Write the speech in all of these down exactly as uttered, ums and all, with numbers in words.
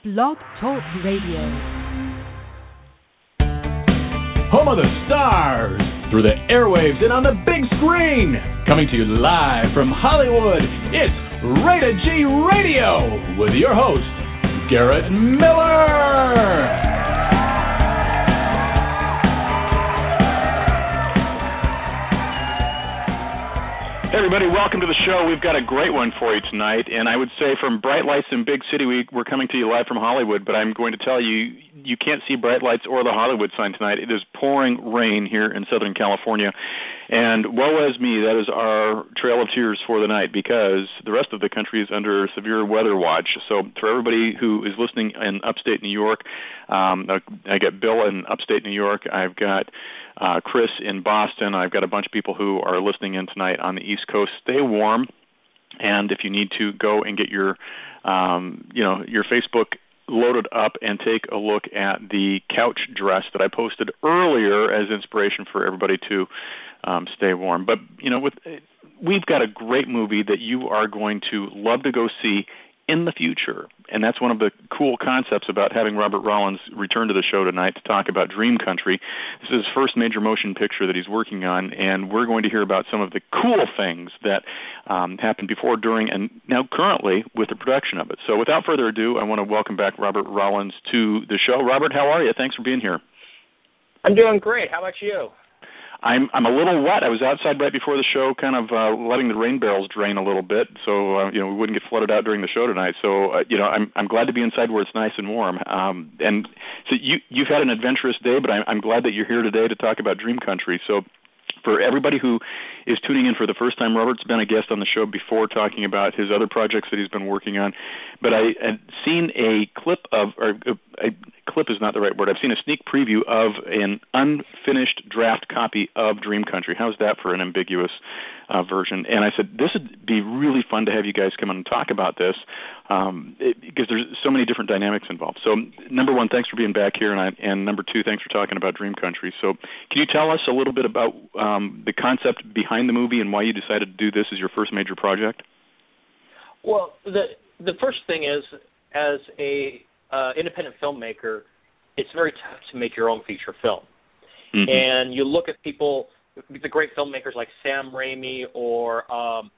Blog Talk Radio. Home of the stars, through the airwaves and on the big screen. Coming to you live from Hollywood, it's Rated G Radio with your host, Garrett Miller. Hey everybody, welcome to the show. We've got a great one for you tonight, and I would say from Bright Lights in Big City, we, we're coming to you live from Hollywood, but I'm going to tell you, you can't see Bright Lights or the Hollywood sign tonight. It is pouring rain here in Southern California, and woe is me, that is our trail of tears for the night, because the rest of the country is under severe weather watch. So for everybody who is listening in upstate New York, um, I got Bill in upstate New York, I've got Uh, Chris in Boston. I've got a bunch of people who are listening in tonight on the East Coast. Stay warm, and if you need to, go and get your, um, you know, your Facebook loaded up and take a look at the couch dress that I posted earlier as inspiration for everybody to um, stay warm. But you know, with we've got a great movie that you are going to love to go see in the future, and that's one of the cool concepts about having Robert Rollins return to the show tonight to talk about Dream Country. This is his first major motion picture that he's working on, and we're going to hear about some of the cool things that um, happened before, during, and now currently with the production of it. So without further ado, I want to welcome back Robert Rollins to the show. Robert, how are you? Thanks for being here. I'm doing great. How about you? I'm I'm a little wet. I was outside right before the show, kind of uh, letting the rain barrels drain a little bit, so uh, you know we wouldn't get flooded out during the show tonight. So uh, you know I'm I'm glad to be inside where it's nice and warm. Um, and so you you've had an adventurous day, but I'm I'm glad that you're here today to talk about Dream Country. So for everybody who is tuning in for the first time, Robert's been a guest on the show before talking about his other projects that he's been working on. But I had seen a clip of, or a, a clip is not the right word, I've seen a sneak preview of an unfinished draft copy of Dream Country. How's that for an ambiguous uh, version? And I said, this would be really fun to have you guys come on and talk about this um, it, because there's so many different dynamics involved. So number one, thanks for being back here, and, I, and number two, thanks for talking about Dream Country. So can you tell us a little bit about um, the concept behind the movie and why you decided to do this as your first major project? Well, the the first thing is, as a uh, independent filmmaker, it's very tough to make your own feature film. Mm-hmm. And you look at people, the great filmmakers like Sam Raimi or um,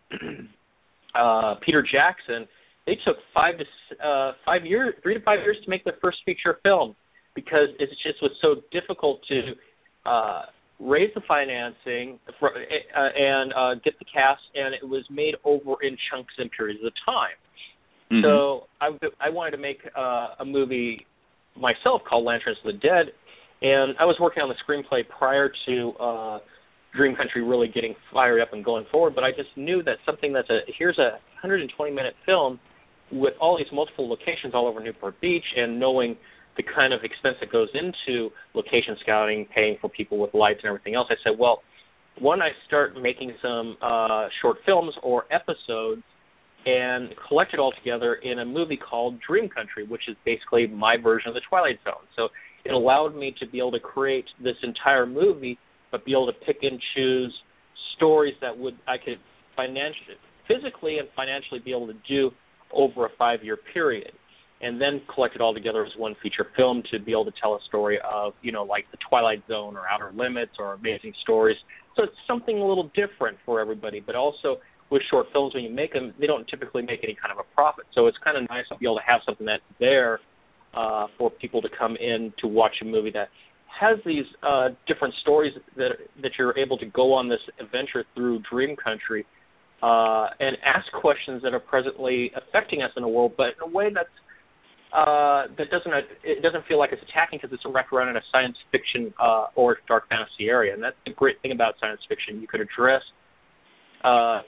uh, Peter Jackson. They took five to uh, five years, three to five years to make their first feature film because it just was so difficult to uh, raise the financing for, uh, and uh, get the cast, and it was made over in chunks and periods of time. Mm-hmm. So I, I wanted to make uh, a movie myself called Lanterns of the Dead, and I was working on the screenplay prior to uh, Dream Country really getting fired up and going forward, but I just knew that something that's a, here's a one hundred twenty minute film with all these multiple locations all over Newport Beach, and knowing the kind of expense that goes into location scouting, paying for people with lights and everything else, I said, well, why don't I start making some uh, short films or episodes and collect it all together in a movie called Dream Country, which is basically my version of The Twilight Zone. So it allowed me to be able to create this entire movie, but be able to pick and choose stories that would I could financially, physically and financially be able to do over a five-year period, and then collect it all together as one feature film to be able to tell a story of, you know, like The Twilight Zone or Outer Limits or Amazing Stories. So it's something a little different for everybody, but also with short films, when you make them, they don't typically make any kind of a profit. So it's kind of nice to be able to have something that's there uh, for people to come in to watch a movie that has these uh, different stories that that you're able to go on this adventure through Dream Country uh, and ask questions that are presently affecting us in the world, but in a way that's uh, that doesn't it doesn't feel like it's attacking because it's wrapped around in a science fiction uh, or dark fantasy area. And that's the great thing about science fiction. You could address uh,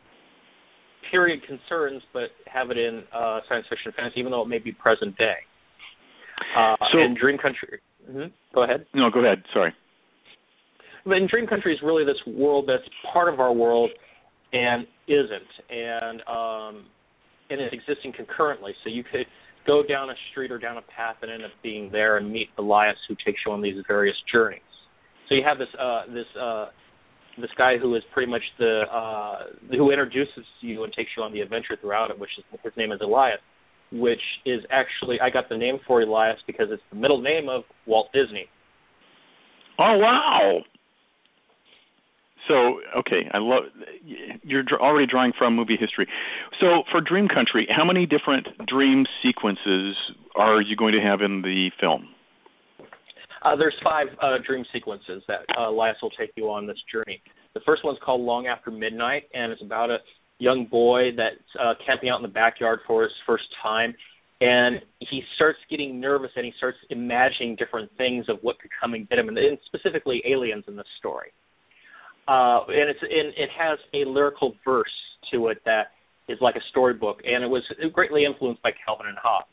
period concerns, but have it in uh, science fiction fantasy, even though it may be present day. Uh, so, in Dream Country, mm-hmm, go ahead. No, go ahead. Sorry. But in Dream Country is really this world that's part of our world and isn't, and um, and it's existing concurrently. So you could go down a street or down a path and end up being there and meet Elias, who takes you on these various journeys. So you have this uh, this. Uh, this guy who is pretty much the uh, who introduces you and takes you on the adventure throughout it, which is his name is Elias. which is actually, I got the name for Elias because it's the middle name of Walt Disney. Oh, wow. So, okay, I love, you're already drawing from movie history. So for Dream Country, how many different dream sequences are you going to have in the film? Uh, there's five uh, dream sequences that uh, Elias will take you on this journey. The first one's called Long After Midnight, and it's about a young boy that's uh, camping out in the backyard for his first time, and he starts getting nervous and he starts imagining different things of what could come and get him, and specifically aliens in this story. Uh, and it's and it has a lyrical verse to it that is like a storybook, and it was greatly influenced by Calvin and Hobbes.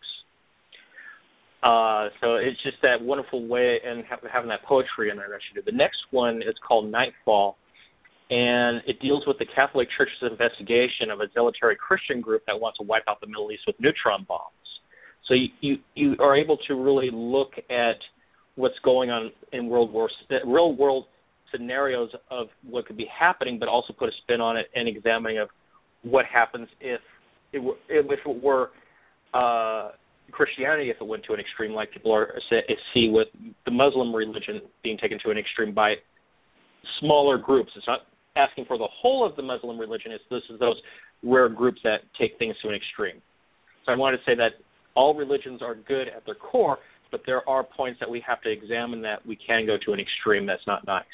Uh, so it's just that wonderful way and ha- having that poetry in there that you do. The next one is called Nightfall, and it deals with the Catholic Church's investigation of a zealotary Christian group that wants to wipe out the Middle East with neutron bombs. So you, you, you are able to really look at what's going on in world war, real world scenarios of what could be happening, but also put a spin on it and examining of what happens if it were, if it were uh, Christianity, if it went to an extreme, like people are see with the Muslim religion being taken to an extreme by smaller groups. It's not asking for the whole of the Muslim religion. It's this is those rare groups that take things to an extreme. So I wanted to say that all religions are good at their core, but there are points that we have to examine that we can go to an extreme that's not nice.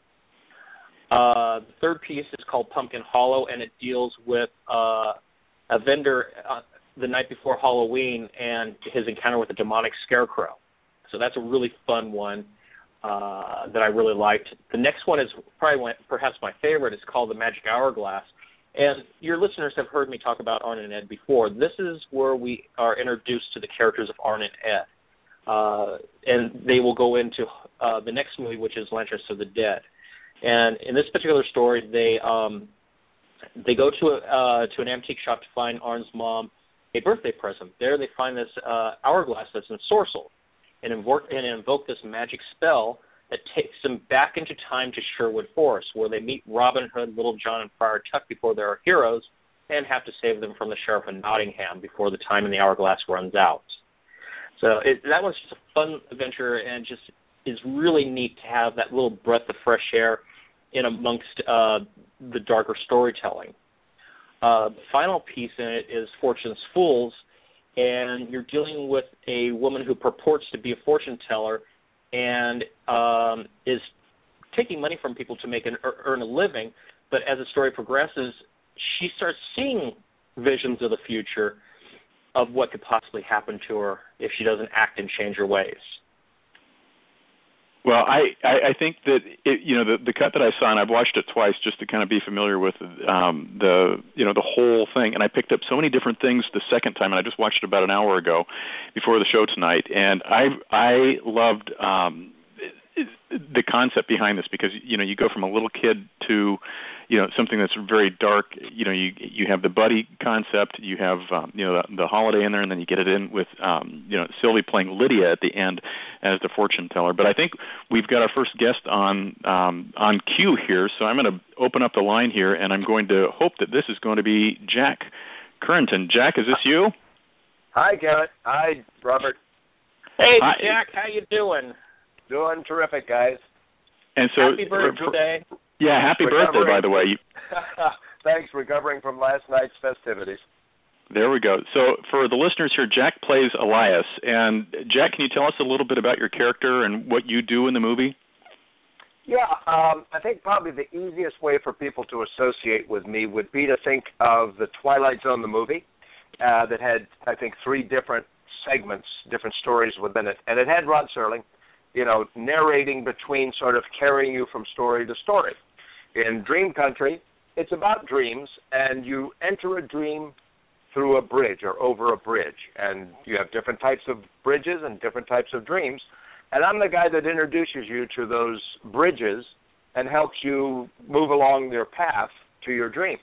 Uh, the third piece is called Pumpkin Hollow, and it deals with uh, a vendor uh, the night before Halloween and his encounter with a demonic scarecrow. So that's a really fun one uh, that I really liked. The next one is probably one, perhaps my favorite. It's called The Magic Hourglass. And your listeners have heard me talk about Arn and Ed before. This is where we are introduced to the characters of Arn and Ed. Uh, and they will go into uh, the next movie, which is Lanterns of the Dead. And in this particular story, they um, they go to a, uh, to an antique shop to find Arn's mom a birthday present. There they find this uh, hourglass that's ensorcelled and invoke, and invoke this magic spell that takes them back into time to Sherwood Forest, where they meet Robin Hood, Little John, and Friar Tuck before they are heroes and have to save them from the Sheriff of Nottingham before the time in the hourglass runs out. So it, that was just a fun adventure, and just is really neat to have that little breath of fresh air in amongst uh, the darker storytelling. Uh, the final piece in it is Fortune's Fools, and you're dealing with a woman who purports to be a fortune teller and um, is taking money from people to make an earn a living, but as the story progresses, she starts seeing visions of the future of what could possibly happen to her if she doesn't act and change her ways. Well, I, I, I think that, it, you know, the, the cut that I saw, and I've watched it twice just to kind of be familiar with um, the, you know, the whole thing, and I picked up so many different things the second time, and I just watched it about an hour ago before the show tonight, and I, I loved um, the concept behind this because, you know, you go from a little kid to, you know, something that's very dark. You know, you you have the buddy concept, you have, um, you know, the, the holiday in there, and then you get it in with, um, you know, Sylvie playing Lydia at the end as the fortune teller. But I think we've got our first guest on um, on cue here, so I'm going to open up the line here, and I'm going to hope that this is going to be Jack Currington. Jack, is this you? Hi, Garrett. Hi, Robert. Hey, Hi. Jack, how you doing? Doing terrific, guys. And so, happy birthday. Yeah, happy Recovering. birthday, by the way. Thanks, recovering from last night's festivities. There we go. So for the listeners here, Jack plays Elias. And Jack, can you tell us a little bit about your character and what you do in the movie? Yeah, um, I think probably the easiest way for people to associate with me would be to think of the Twilight Zone, the movie, uh, that had, I think, three different segments, different stories within it. And it had Rod Serling, you know, narrating between sort of carrying you from story to story. In Dream Country, it's about dreams, and you enter a dream through a bridge or over a bridge, and you have different types of bridges and different types of dreams, and I'm the guy that introduces you to those bridges and helps you move along their path to your dream.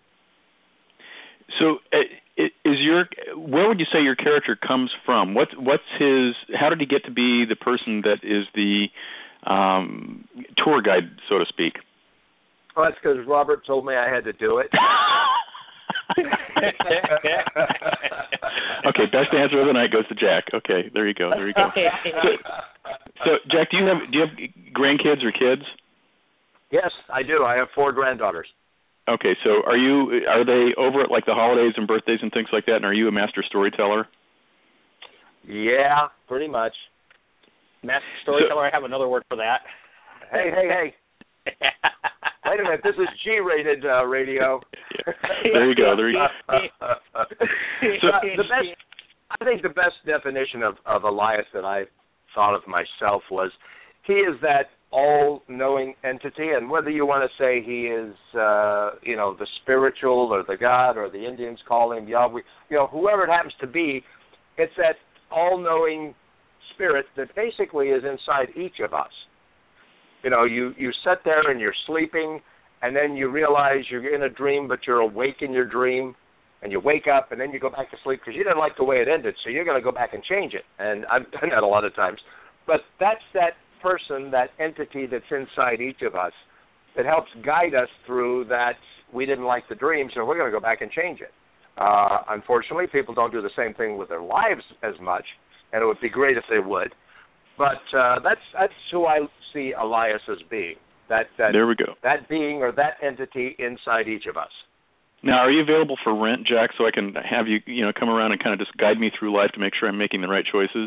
So, uh, is your where would you say your character comes from? What's what's his? How did he get to be the person that is the um, tour guide, so to speak? Well, that's because Robert told me I had to do it. Okay, best answer of the night goes to Jack. Okay, there you go. There you go. So, so Jack, do you have do you have grandkids or kids? Yes, I do. I have four granddaughters. Okay, so are you are they over at like the holidays and birthdays and things like that? And are you a master storyteller? Yeah, pretty much. Master storyteller. So, I have another word for that. Hey, hey, hey. Wait a minute, this is G-rated uh, radio. There you go. There you go. So the best, I think, the best definition of, of Elias that I thought of myself was he is that all-knowing entity, and whether you want to say he is, uh, you know, the spiritual or the God or the Indians call him Yahweh, you know, whoever it happens to be, it's that all-knowing spirit that basically is inside each of us. You know, you, you sit there and you're sleeping, and then you realize you're in a dream, but you're awake in your dream, and you wake up, and then you go back to sleep because you didn't like the way it ended, so you're going to go back and change it. And I've done that a lot of times. But that's that person, that entity that's inside each of us that helps guide us through that we didn't like the dream, so we're going to go back and change it. Uh, unfortunately, people don't do the same thing with their lives as much, and it would be great if they would. But uh, that's that's who I see Elias as being. That, that, there we go. That being or that entity inside each of us. Now, are you available for rent, Jack, so I can have you, you know, come around and kind of just guide me through life to make sure I'm making the right choices?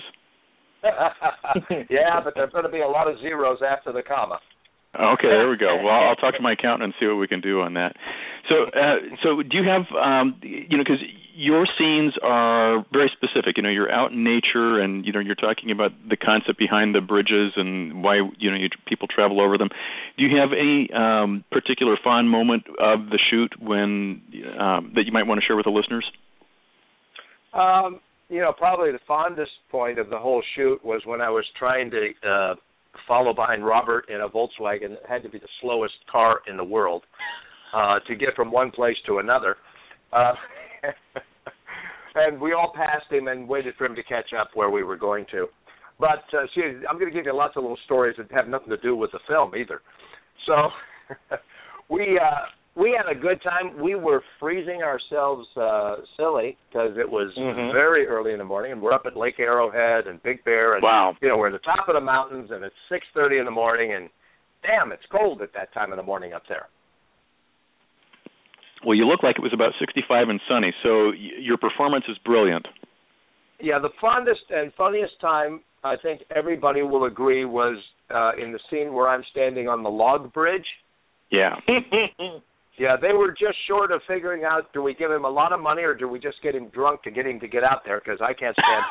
Yeah, but there's going to be a lot of zeros after the comma. Okay, there we go. Well, I'll talk to my accountant and see what we can do on that. So, uh, so do you have, um, you know, because your scenes are very specific. You know, you're out in nature, and you know, you're talking about the concept behind the bridges and why you know you, people travel over them. Do you have any um, particular fond moment of the shoot when um, that you might want to share with the listeners? Um, you know, probably the fondest point of the whole shoot was when I was trying to uh, follow behind Robert in a Volkswagen. It had to be the slowest car in the world uh, to get from one place to another. Uh, and we all passed him and waited for him to catch up where we were going to. But uh, see, I'm going to give you lots of little stories that have nothing to do with the film either. So we uh, we had a good time. We were freezing ourselves uh, silly because it was mm-hmm. very early in the morning, and we're up at Lake Arrowhead and Big Bear, and wow. you know, we're at the top of the mountains, and it's six thirty in the morning, and damn, it's cold at that time of the morning up there. Well, you look like it was about sixty-five and sunny, so y- your performance is brilliant. Yeah, the fondest and funniest time, I think everybody will agree, was uh, in the scene where I'm standing on the log bridge. Yeah. Yeah, they were just short of figuring out, do we give him a lot of money or do we just get him drunk to get him to get out there, because I can't stand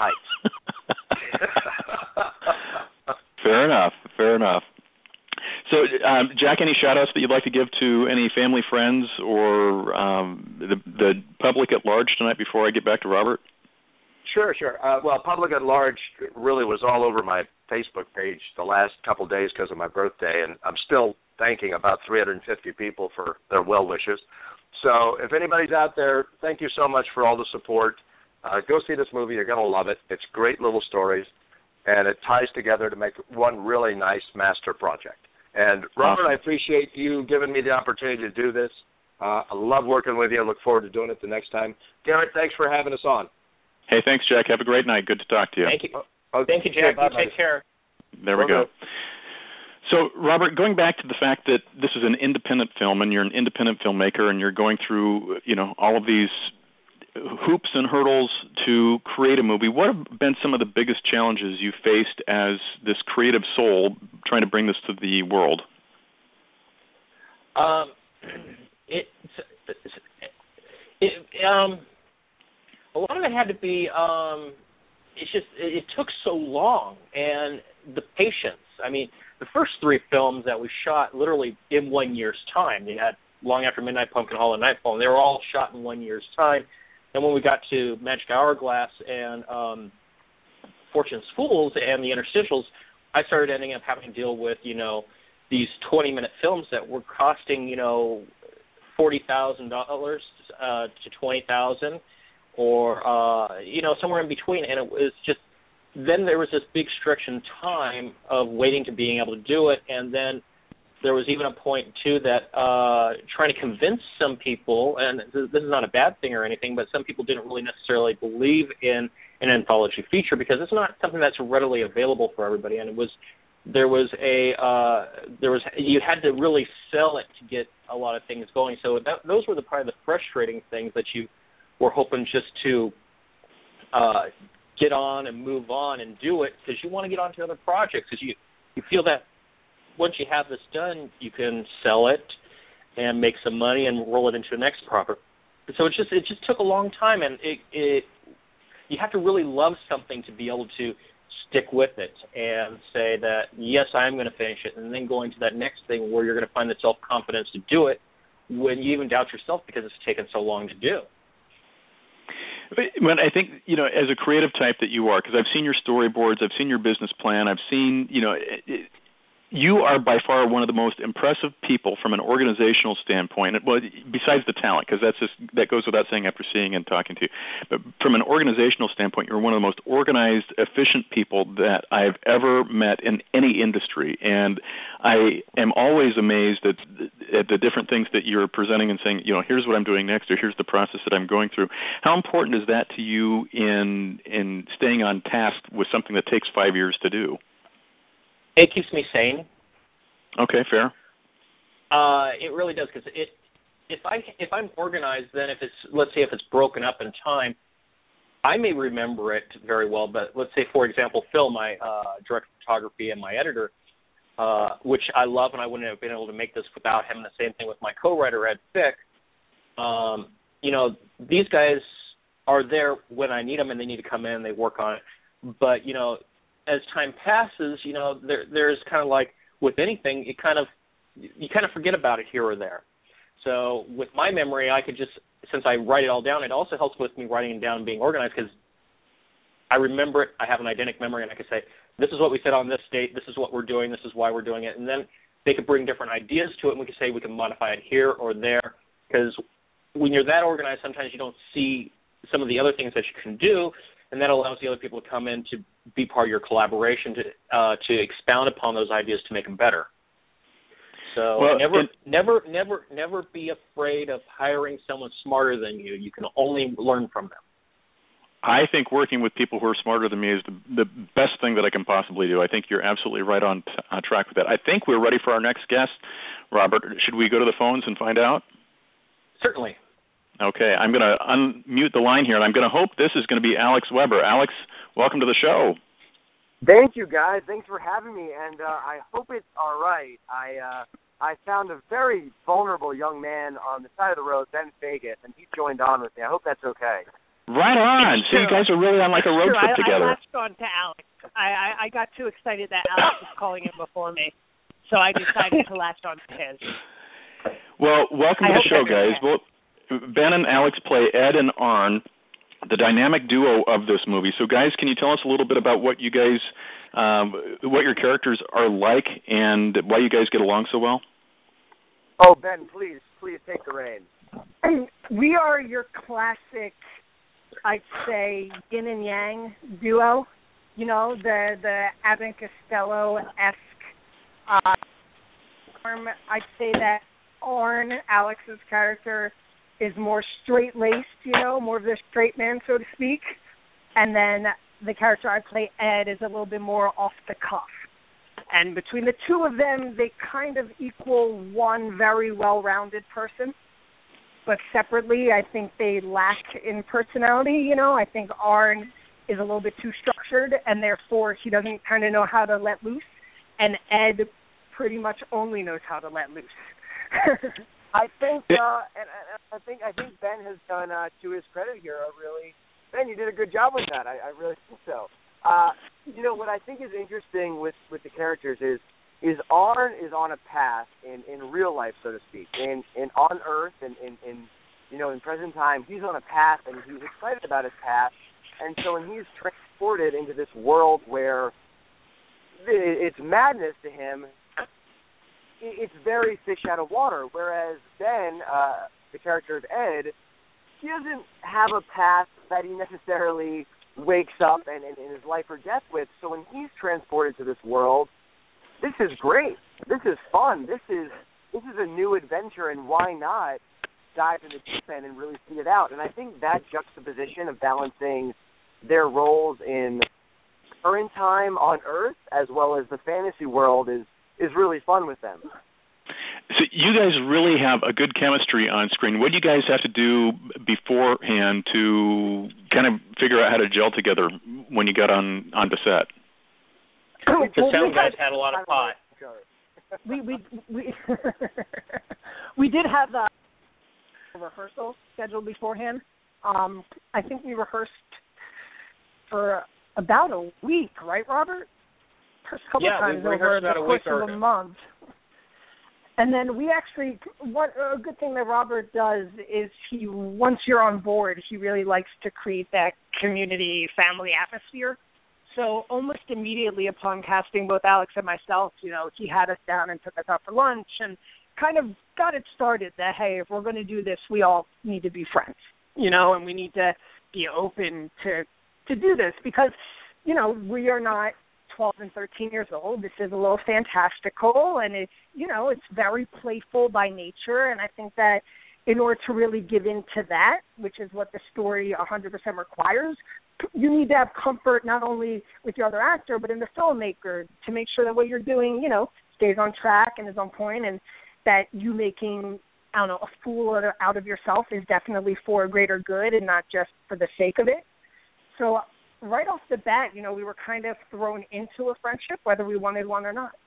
heights. Fair enough, fair enough. So, um, Jack, any shout-outs that you'd like to give to any family, friends, or um, the, the public at large tonight before I get back to Robert? Sure, sure. Uh, well, public at large really was all over my Facebook page the last couple of days because of my birthday, and I'm still thanking about three hundred fifty people for their well wishes. So if anybody's out there, thank you so much for all the support. Uh, go see this movie. You're going to love it. It's great little stories, and it ties together to make one really nice master project. And, Robert, I appreciate you giving me the opportunity to do this. Uh, I love working with you. I look forward to doing it the next time. Garrett, thanks for having us on. Hey, thanks, Jack. Have a great night. Good to talk to you. Thank you. Oh, Thank you, Jack. You take care. There we go. So, Robert, going back to the fact that this is an independent film and you're an independent filmmaker and you're going through, you know, all of these hoops and hurdles to create a movie, what have been some of the biggest challenges you faced as this creative soul trying to bring this to the world? Um, it, it, um, a lot of it had to be, um, it's just, it, it took so long, and the patience. I mean, the first three films that we shot literally in one year's time. You had Long After Midnight, Pumpkin Hall, and Nightfall, and they were all shot in one year's time. And when we got to Magic Hourglass and um, Fortune's Fools and the interstitials, I started ending up having to deal with, you know, these twenty-minute films that were costing, you know, forty thousand dollars uh, to twenty thousand dollars or, uh, you know, somewhere in between. And it was just, then there was this big stretch in time of waiting to being able to do it. And then there was even a point, too, that uh, trying to convince some people, and this is not a bad thing or anything, but some people didn't really necessarily believe in an anthology feature because it's not something that's readily available for everybody. And it was there was a uh, there was you had to really sell it to get a lot of things going. So that, those were the probably the frustrating things that you were hoping just to uh, get on and move on and do it because you want to get on to other projects because you you feel that once you have this done, you can sell it and make some money and roll it into the next project. So it just it just took a long time, and it, it you have to really love something to be able to stick with it and say that yes, I am going to finish it, and then going to that next thing where you're going to find the self confidence to do it when you even doubt yourself because it's taken so long to do. But I think, you know, as a creative type that you are, because I've seen your storyboards, I've seen your business plan, I've seen, you know. It, it, You are by far one of the most impressive people from an organizational standpoint. Well, besides the talent, because that's just that goes without saying after seeing and talking to you. But from an organizational standpoint, you're one of the most organized, efficient people that I've ever met in any industry. And I am always amazed at, at the different things that you're presenting and saying, you know, here's what I'm doing next, or here's the process that I'm going through. How important is that to you in in staying on task with something that takes five years to do? It keeps me sane. Okay, fair. Uh, it really does because it. If I if I'm organized, then if it's let's say if it's broken up in time, I may remember it very well. But let's say, for example, Phil, my uh, director of photography and my editor, uh, which I love, and I wouldn't have been able to make this without him. The same thing with my co-writer Ed Fick. Um, you know, these guys are there when I need them, and they need to come in and they work on it. But you know. As time passes, you know, there there's kind of like with anything, it kind of you kind of forget about it here or there. So with my memory, I could just since I write it all down, it also helps with me writing it down and being organized because I remember it. I have an eidetic memory, and I can say this is what we said on this date. This is what we're doing. This is why we're doing it. And then they could bring different ideas to it, and we could say we can modify it here or there. Because when you're that organized, sometimes you don't see some of the other things that you can do. And that allows the other people to come in to be part of your collaboration to uh, to expound upon those ideas to make them better. So well, never, it, never, never, never be afraid of hiring someone smarter than you. You can only learn from them. I think working with people who are smarter than me is the, the best thing that I can possibly do. I think you're absolutely right on, t- on track with that. I think we're ready for our next guest. Robert, should we go to the phones and find out? Certainly. Okay, I'm going to unmute the line here, and I'm going to hope this is going to be Alex Weber. Alex, welcome to the show. Thank you, guys. Thanks for having me, and uh, I hope it's all right. I uh, I found a very vulnerable young man on the side of the road, Ben Vegas, and he joined on with me. I hope that's okay. Right on. So you guys are really on like a road sure. trip I, together. I latched on to Alex. I, I, I got too excited that Alex was calling in before me, so I decided to latch on to his. Well, welcome I to the show, guys. Okay. Well, Ben and Alex play Ed and Arn, the dynamic duo of this movie. So, guys, can you tell us a little bit about what you guys, um, what your characters are like, and why you guys get along so well? Oh, Ben, please, please take the reins. We are your classic, I'd say, yin and yang duo. You know, the the Abbott and Costello-esque. Uh, I'd say that Arn, Alex's character, is more straight-laced, you know, more of the straight man, so to speak. And then the character I play, Ed, is a little bit more off the cuff. And between the two of them, they kind of equal one very well-rounded person. But separately, I think they lack in personality, you know. I think Arn is a little bit too structured, and therefore he doesn't kind of know how to let loose. And Ed pretty much only knows how to let loose. I think, uh, and, and I think, I think Ben has done, uh, to his credit here, a really, Ben, you did a good job with that. I, I really think so. Uh, you know, what I think is interesting with, with the characters is, is Arn is on a path in, in real life, so to speak, in, in on Earth, and in, in, you know, in present time, he's on a path, and he's excited about his path, and so when he's transported into this world where it's madness to him, it's very fish out of water, whereas Ben, uh, the character of Ed, he doesn't have a path that he necessarily wakes up and in his life or death with. So when he's transported to this world, this is great. This is fun. This is this is a new adventure, and why not dive in the deep end and really see it out? And I think that juxtaposition of balancing their roles in current time on Earth as well as the fantasy world is, is really fun with them. So you guys really have a good chemistry on screen. What do you guys have to do beforehand to kind of figure out how to gel together when you got on onto set? The Well, sound we guys had- had a lot of pot. we we we we did have the rehearsal scheduled beforehand. Um, I think we rehearsed for about a week, right, Robert? First couple Yeah, we times over rehearsed the about a course week of or- a month. And then we actually, what a good thing that Robert does is he, once you're on board, he really likes to create that community, family atmosphere. So almost immediately upon casting both Alex and myself, you know, he had us down and took us out for lunch and kind of got it started that, hey, if we're going to do this, we all need to be friends, you know, and we need to be open to to do this because, you know, we are not twelve and thirteen years old. This is a little fantastical, and it's, you know, it's very playful by nature, and I think that in order to really give into that, which is what the story one hundred percent requires, you need to have comfort not only with your other actor, but in the filmmaker to make sure that what you're doing, you know, stays on track and is on point, and that you making, I don't know, a fool out of yourself is definitely for a greater good and not just for the sake of it. So right off the bat, you know, we were kind of thrown into a friendship, whether we wanted one or not.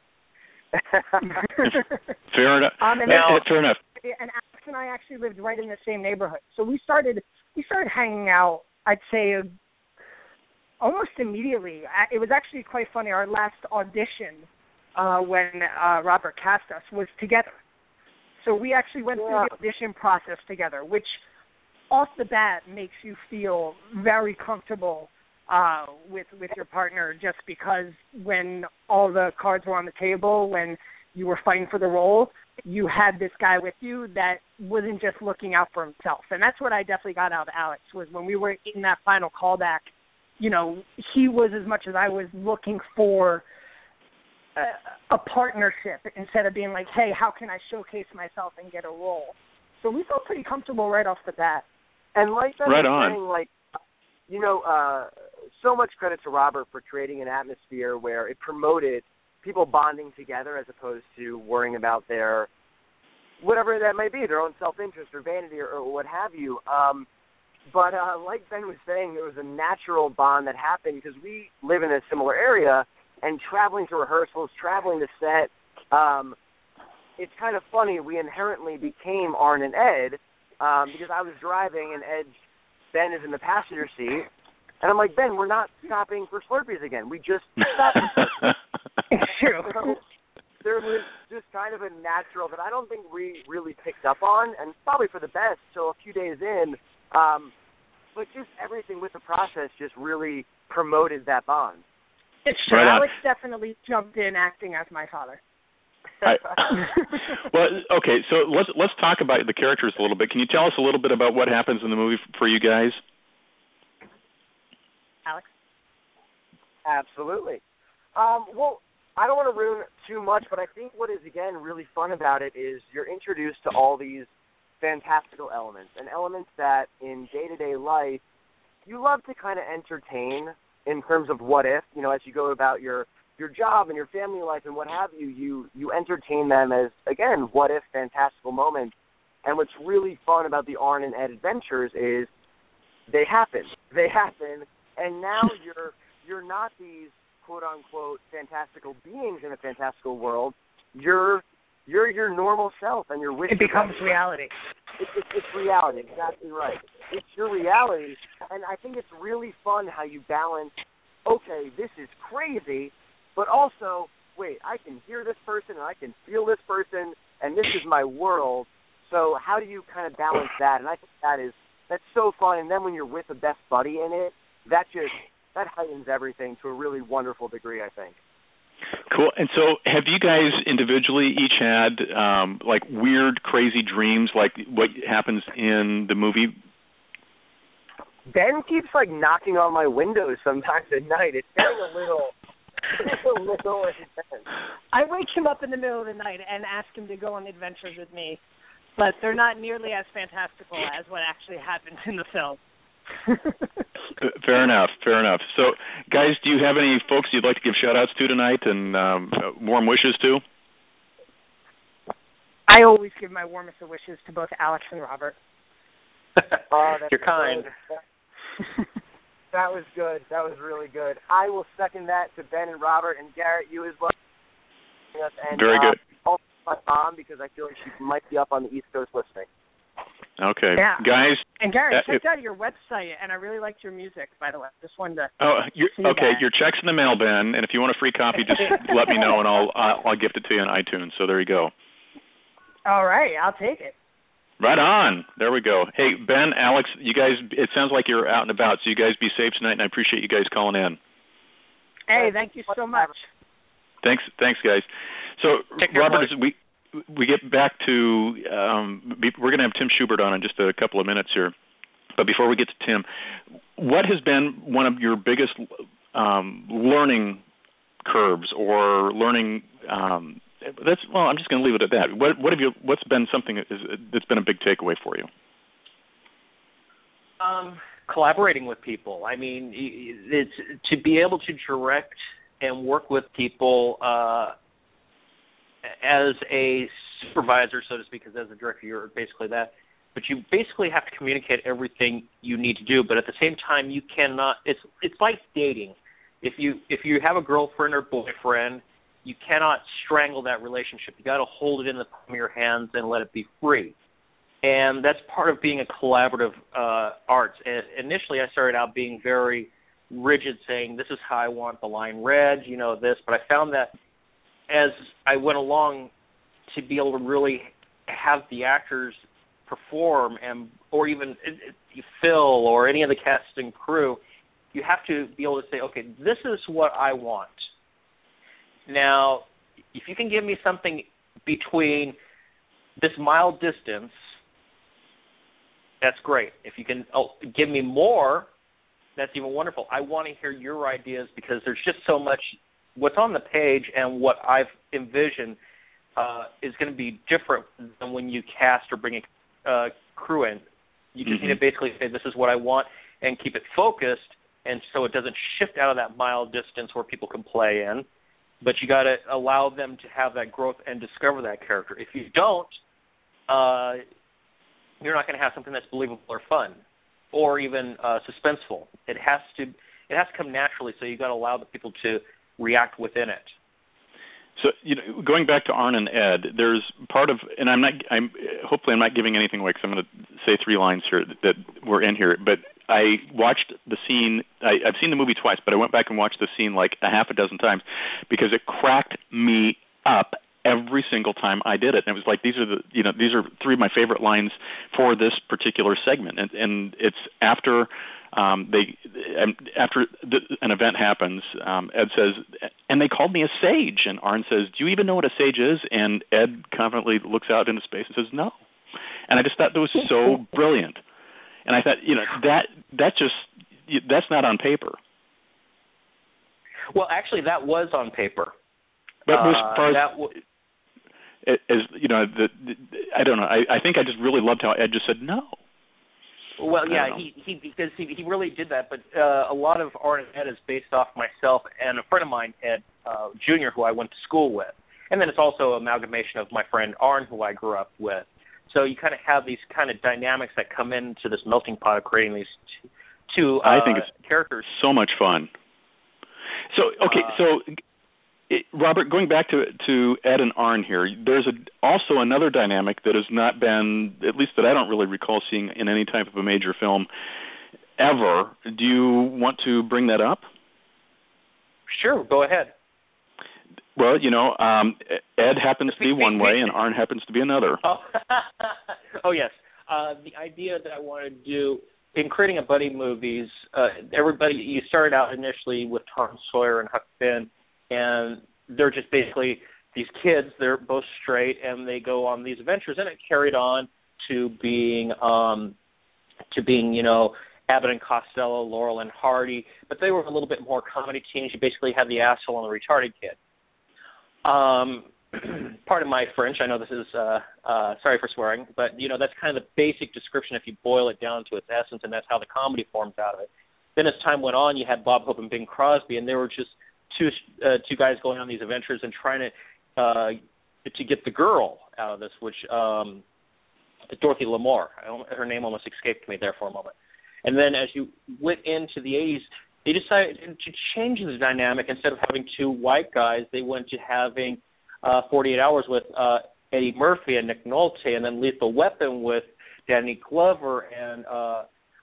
Fair enough. Um, and now, then, fair enough. And Alex and I actually lived right in the same neighborhood, so we started we started hanging out. I'd say almost immediately. It was actually quite funny. Our last audition, uh, when uh, Robert cast us, was together. So we actually went yeah. through the audition process together, which off the bat makes you feel very comfortable uh, with with your partner, just because when all the cards were on the table, when you were fighting for the role, you had this guy with you that wasn't just looking out for himself. And that's what I definitely got out of Alex, was when we were in that final callback, you know, he was as much as I was looking for a, a partnership instead of being like, hey, how can I showcase myself and get a role? So we felt pretty comfortable right off the bat. And like that, right on. Saying, like, you know, uh, so much credit to Robert for creating an atmosphere where it promoted people bonding together as opposed to worrying about their, whatever that may be, their own self-interest or vanity or, or what have you. Um, but uh, like Ben was saying, there was a natural bond that happened because we live in a similar area, and traveling to rehearsals, traveling to set, um, it's kind of funny. We inherently became Arn and Ed um, because I was driving and Ed, Ben is in the passenger seat. And I'm like, Ben, we're not stopping for Slurpees again. We just stopped. It's true. So there was just kind of a natural that I don't think we really picked up on, and probably for the best till a few days in. Um, but just everything with the process just really promoted that bond. It's true. Right Alex definitely jumped in acting as my father. I, well, okay, so let's let's talk about the characters a little bit. Can you tell us a little bit about what happens in the movie for you guys? Alex? Absolutely. Um, well, I don't want to ruin too much, but I think what is, again, really fun about it is you're introduced to all these fantastical elements, and elements that in day-to-day life you love to kind of entertain in terms of what if, you know, as you go about your, your job and your family life and what have you, you, you entertain them as, again, what if fantastical moments. And what's really fun about the Arn and Ed adventures is they happen. They happen. And now you're you're not these quote-unquote fantastical beings in a fantastical world. You're you're your normal self, and your wish. It becomes reality. It, it, it's reality, exactly right. It's your reality, and I think it's really fun how you balance, okay, this is crazy, but also, wait, I can hear this person, and I can feel this person, and this is my world. So how do you kind of balance that? And I think that is that's so fun. And then when you're with the best buddy in it, that just that heightens everything to a really wonderful degree, I think. Cool. And so have you guys individually each had um, like weird, crazy dreams like what happens in the movie? Ben keeps like knocking on my windows sometimes at night. It's getting a little, it's a little intense. I wake him up in the middle of the night and ask him to go on adventures with me, but they're not nearly as fantastical as what actually happens in the film. Fair enough, fair enough. So, guys, do you have any folks you'd like to give shout-outs to tonight and um, warm wishes to? I always give my warmest of wishes to both Alex and Robert. Oh, that's You're kind. Good. That was good. That was really good. I will second that to Ben and Robert and Garrett, you as well. And, Very good. Uh, also my mom, because I feel like she might be up on the East Coast listening. Okay. Yeah. Guys. And Garrett, uh, checked out your website, and I really liked your music, by the way. Just wanted to Oh, you're, see okay. that. Your check's in the mail, Ben, and if you want a free copy, just let me know, and I'll, I'll I'll gift it to you on iTunes. So there you go. All right, I'll take it. Right on. There we go. Hey, Ben, Alex, you guys, it sounds like you're out and about, so you guys be safe tonight, and I appreciate you guys calling in. Hey, thank you so much. Thanks, thanks, guys. So, Take care, Robert, boys. as we we get back to, um, be, we're going to have Tim Schubert on in just a couple of minutes here. But before we get to Tim, what has been one of your biggest um, learning curves or learning? Um, that's well, I'm just going to leave it at that. What, what have you? What's been something that is, that's been a big takeaway for you? Um, collaborating with people. I mean, it's to be able to direct and work with people uh, as a supervisor, so to speak, because as a director, you're basically that. But you basically have to communicate everything you need to do. But at the same time, you cannot. It's it's like dating. If you if you have a girlfriend or boyfriend, you cannot strangle that relationship. You got to hold it in the palm of your hands and let it be free. And that's part of being a collaborative uh, arts. And initially, I started out being very rigid, saying this is how I want the line read, you know this. But I found that as I went along, to be able to really have the actors perform, and or even Phil or any of the cast and crew, you have to be able to say, okay, this is what I want. Now, if you can give me something between this mild distance, that's great. If you can oh, give me more, that's even wonderful. I want to hear your ideas because there's just so much. What's on the page and what I've envisioned uh, is going to be different than when you cast or bring a uh, crew in. You just mm-hmm. need to basically say, this is what I want, and keep it focused, and so it doesn't shift out of that mild distance where people can play in. But you got to allow them to have that growth and discover that character. If you don't, uh, you're not going to have something that's believable or fun, or even uh, suspenseful. It has to it has to come naturally. So you got to allow the people to react within it. So, you know, going back to Arn and Ed, there's part of, and I'm not, I'm hopefully I'm not giving anything away because I'm going to say three lines here that, that were in here. But I watched the scene. I, I've seen the movie twice, but I went back and watched the scene like a half a dozen times because it cracked me up every single time I did it. And it was like, these are the, you know, these are three of my favorite lines for this particular segment. And, and it's after um, they, after the, an event happens, um, Ed says, and they called me a sage. And Arn says, do you even know what a sage is? And Ed confidently looks out into space and says, no. And I just thought that was so brilliant. And I thought, you know, that, that just, that's not on paper. Well, actually, that was on paper. But as far as, uh, that w- as you know, the, the, I don't know. I, I think I just really loved how Ed just said no. Well, yeah, he, he because he he really did that. But uh, a lot of Arn and Ed is based off myself and a friend of mine, Ed uh, Junior, who I went to school with, and then it's also an amalgamation of my friend Arn, who I grew up with. So you kind of have these kind of dynamics that come into this melting pot of creating these two, two uh, I think it's characters. So much fun. So okay, uh, so. It, Robert, going back to to Ed and Arn here, there's a, also another dynamic that has not been, at least that I don't really recall seeing in any type of a major film ever. Do you want to bring that up? Sure, go ahead. Well, you know, um, Ed happens to be one way and Arn happens to be another. Oh, oh yes. Uh, the idea that I wanted to do in creating a buddy movies, uh, everybody, you started out initially with Tom Sawyer and Huck Finn, and they're just basically these kids. They're both straight, and they go on these adventures. And it carried on to being, um, to being, you know, Abbott and Costello, Laurel and Hardy. But they were a little bit more comedy teams. You basically had the asshole and the retarded kid. Um, pardon my French. I know this is uh, uh, sorry for swearing, but you know that's kind of the basic description if you boil it down to its essence, and that's how the comedy forms out of it. Then as time went on, you had Bob Hope and Bing Crosby, and they were just two uh, two guys going on these adventures and trying to uh, to get the girl out of this, which um, Dorothy Lamour. Her name almost escaped me there for a moment. And then as you went into the eighties, they decided to change the dynamic. Instead of having two white guys, they went to having uh, forty-eight hours with uh, Eddie Murphy and Nick Nolte, and then Lethal Weapon with Danny Glover and uh,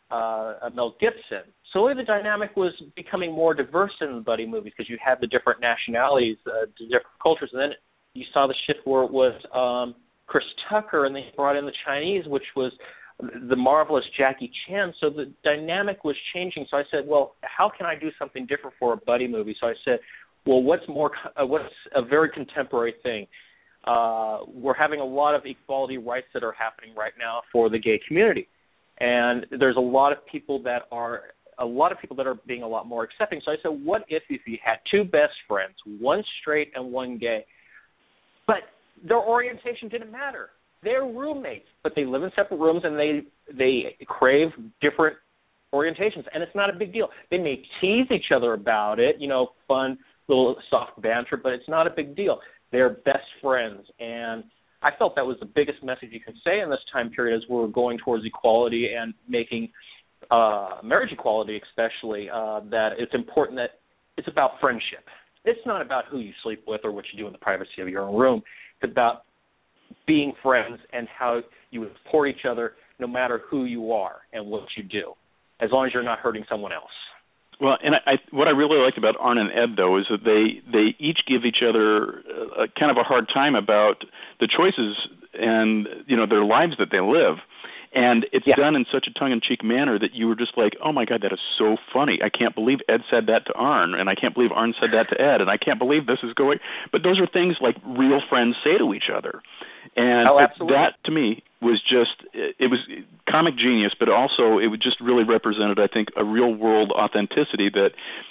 uh, Mel Gibson. So the dynamic was becoming more diverse in the buddy movies because you had the different nationalities, uh, the different cultures, and then you saw the shift where it was um, Chris Tucker, and they brought in the Chinese, which was the marvelous Jackie Chan. So the dynamic was changing. So I said, well, how can I do something different for a buddy movie? So I said, well, what's more, uh, what's a very contemporary thing? Uh, we're having a lot of equality rights that are happening right now for the gay community, and there's a lot of people that are a lot of people that are being a lot more accepting. So I said, what if if you had two best friends, one straight and one gay, but their orientation didn't matter? They're roommates, but they live in separate rooms and they they crave different orientations, and it's not a big deal. They may tease each other about it, you know, fun little soft banter, but it's not a big deal. They're best friends, and I felt that was the biggest message you can say in this time period as we're going towards equality and making uh, marriage equality especially, uh, that it's important that it's about friendship. It's not about who you sleep with or what you do in the privacy of your own room. It's about being friends and how you support each other no matter who you are and what you do, as long as you're not hurting someone else. Well, and I, what I really liked about Arn and Ed, though, is that they, they each give each other a, kind of a hard time about the choices and, you know, their lives that they live. And it's yeah. done in such a tongue-in-cheek manner that you were just like, oh, my God, that is so funny. I can't believe Ed said that to Arn, and I can't believe Arn said that to Ed, and I can't believe this is going. But those are things like real friends say to each other. And oh, it, that, to me, was just, it, it was comic genius, but also it just really represented, I think, a real-world authenticity that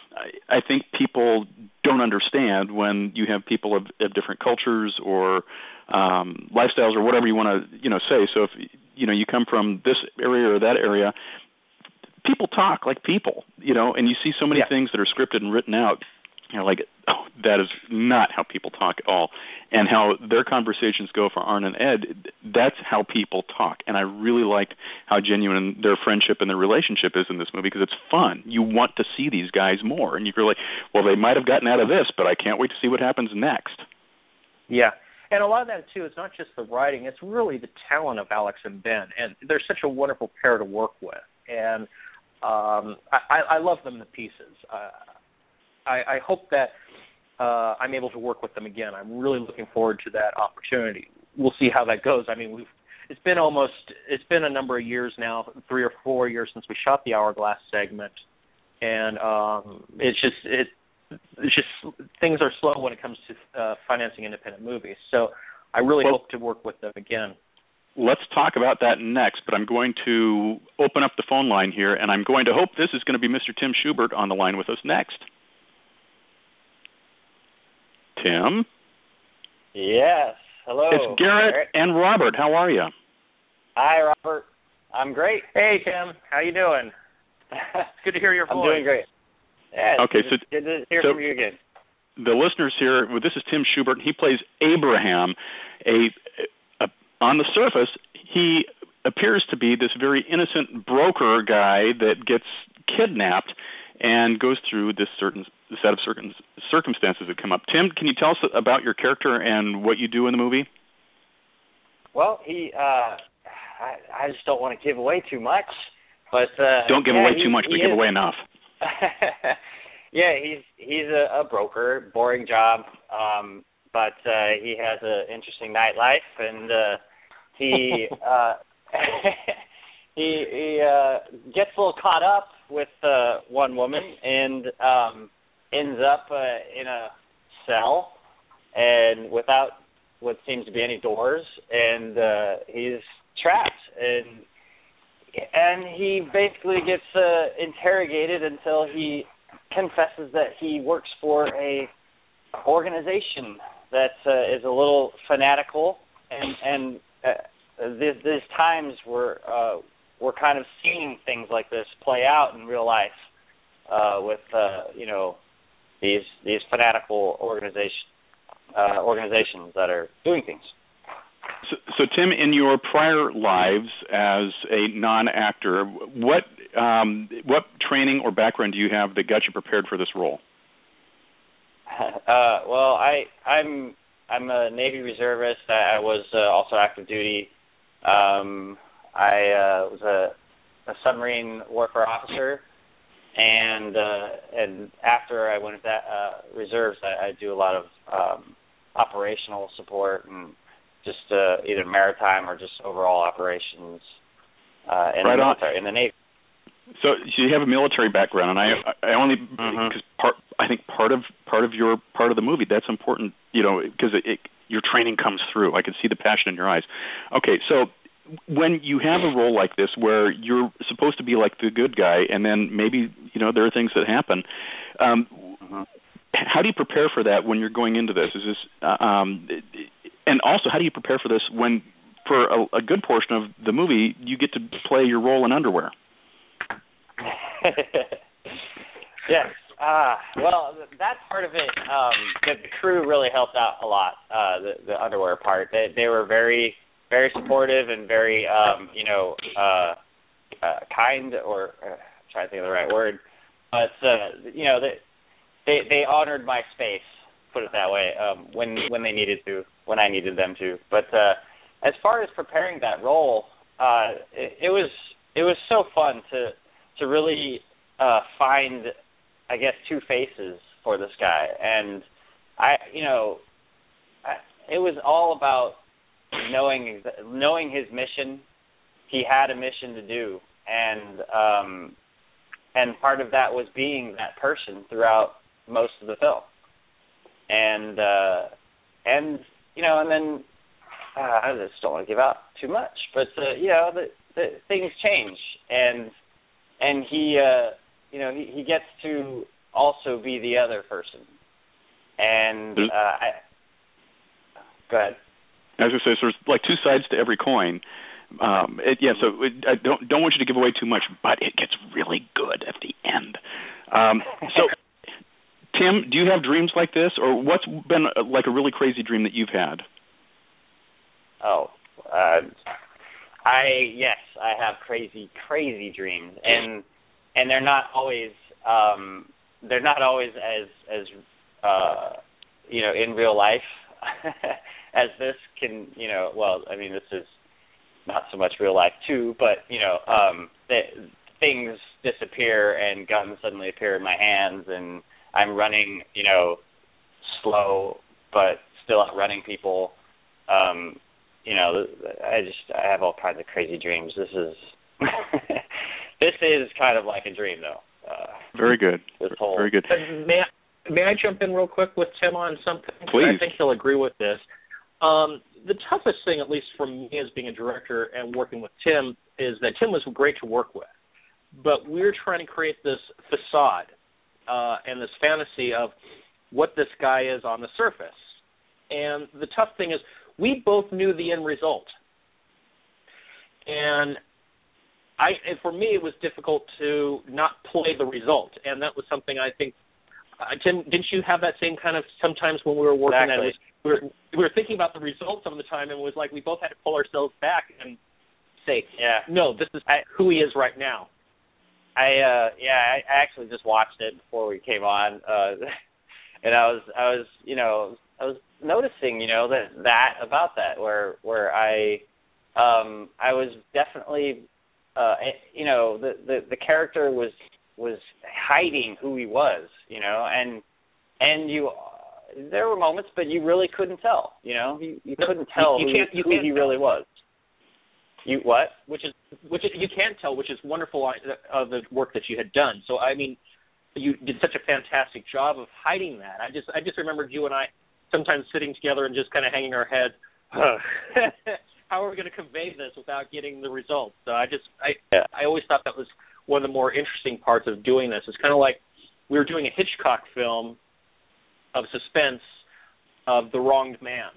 I, I think people don't understand when you have people of, of different cultures or um, lifestyles or whatever you want to, you know, say. So if, you know, you come from this area or that area, people talk like people, you know, and you see so many yeah. things that are scripted and written out. You're like, oh, that is not how people talk at all. And how their conversations go for Arn and Ed, that's how people talk. And I really liked how genuine their friendship and their relationship is in this movie because it's fun. You want to see these guys more. And you're like, well, they might have gotten out of this, but I can't wait to see what happens next. Yeah. And a lot of that, too, is not just the writing. It's really the talent of Alex and Ben. And they're such a wonderful pair to work with. And um, I, I love them to pieces. Uh, I, I hope that uh, I'm able to work with them again. I'm really looking forward to that opportunity. We'll see how that goes. I mean, we've it's been almost it's been a number of years now, three or four years since we shot the Hourglass segment, and um, it's just it it's just things are slow when it comes to uh, financing independent movies. So I really well, hope to work with them again. Let's talk about that next, but I'm going to open up the phone line here, and I'm going to hope this is going to be Mister Tim Schubert on the line with us next. Tim? Yes. Hello. It's Garrett, Garrett and Robert. How are you? Hi, Robert. I'm great. Hey, Tim. How you doing? It's good to hear your voice. I'm doing great. Yeah, okay, so good to hear so from you again. The listeners here, well, this is Tim Schubert. He plays Abraham. A, a on the surface, he appears to be this very innocent broker guy that gets kidnapped and goes through this certain set of certain circumstances that come up. Tim, can you tell us about your character and what you do in the movie? Well, he, uh, I, I just don't want to give away too much, but uh, don't give yeah, away he, too much, but give is. away enough. yeah, he's he's a, a broker, boring job, um, but uh, he has an interesting nightlife, and uh, he uh, he he uh, gets a little caught up with uh, one woman and um, ends up uh, in a cell and without what seems to be any doors, and uh, he's trapped, and and he basically gets uh, interrogated until he confesses that he works for a organization that uh, is a little fanatical, and and uh, these, these times we're uh, we're kind of seeing things like this play out in real life uh, with uh, you know these these fanatical organization uh, organizations that are doing things. So, so, Tim, in your prior lives as a non-actor, what um, what training or background do you have that got you prepared for this role? Uh, well, I I'm I'm a Navy reservist. I, I was uh, also active duty. Um, I uh, was a, a submarine warfare officer, and uh, and after I went to that uh, reserves, I, I do a lot of um, operational support and just uh, either maritime or just overall operations uh, in right the military, on. in the Navy. So, so you have a military background, and I, I only because mm-hmm. part I think part of part of your part of the movie that's important, you know, because it, it, your training comes through. I can see the passion in your eyes. Okay, so when you have a role like this where you're supposed to be like the good guy, and then maybe you know there are things that happen. Um, mm-hmm. How do you prepare for that when you're going into this? Is this uh, um, and also how do you prepare for this when, for a, a good portion of the movie, you get to play your role in underwear? Yes. Uh, well, that part of it, um, the, the crew really helped out a lot. Uh, the, the underwear part, they they were very very supportive and very um, you know uh, uh, kind, or uh, trying to think of the right word, but uh, you know they, they they honored my space. Put it that way. Um, when when they needed to, when I needed them to. But uh, as far as preparing that role, uh, it, it was it was so fun to. to really uh, find, I guess, two faces for this guy. And, I, you know, I, it was all about knowing knowing his mission. He had a mission to do, and um, and part of that was being that person throughout most of the film. And, uh, and you know, and then, uh, I just don't want to give out too much, but, uh, you know, the, the things change, and And he, uh, you know, he, he gets to also be the other person. And uh, I, go ahead. As I say, so there's like two sides to every coin. Um, it, yeah, so it, I don't don't want you to give away too much, but it gets really good at the end. Um, so, Tim, do you have dreams like this, or what's been uh, like a really crazy dream that you've had? Oh, uh, I yes, I have crazy, crazy dreams, and and they're not always um, they're not always as as uh, you know in real life as this can you know. Well, I mean this is not so much real life too, but you know um, the, things disappear and guns suddenly appear in my hands, and I'm running you know slow but still outrunning people. Um, You know, I just I have all kinds of crazy dreams. This is this is kind of like a dream, though. Uh, Very good. This whole, Very good. May I, may I jump in real quick with Tim on something? Please. I think he'll agree with this. Um, the toughest thing, at least for me as being a director and working with Tim, is that Tim was great to work with, but we're trying to create this facade uh, and this fantasy of what this guy is on the surface. And the tough thing is, we both knew the end result, and I. And for me, it was difficult to not play the result, and that was something I think. Uh, Tim, didn't you have that same kind of sometimes when we were working? Exactly. That was, we were we were thinking about the result some of the time, and it was like we both had to pull ourselves back and say, "Yeah, no, this is I, who he is right now." I uh, yeah, I, I actually just watched it before we came on, uh, and I was I was you know. I was noticing, you know, that that about that, where where I, um, I was definitely, uh, you know, the, the the character was was hiding who he was, you know, and and you, there were moments, but you really couldn't tell, you know, you, you couldn't tell you, you can't, you who, can't who he tell. really was. You what? Which is which is, you can't tell, which is wonderful of the work that you had done. So I mean, you did such a fantastic job of hiding that. I just I just remembered you and I sometimes sitting together and just kind of hanging our heads. How are we going to convey this without getting the results? So I just I yeah. I always thought that was one of the more interesting parts of doing this. It's kind of like we were doing a Hitchcock film of suspense, of The Wronged Man.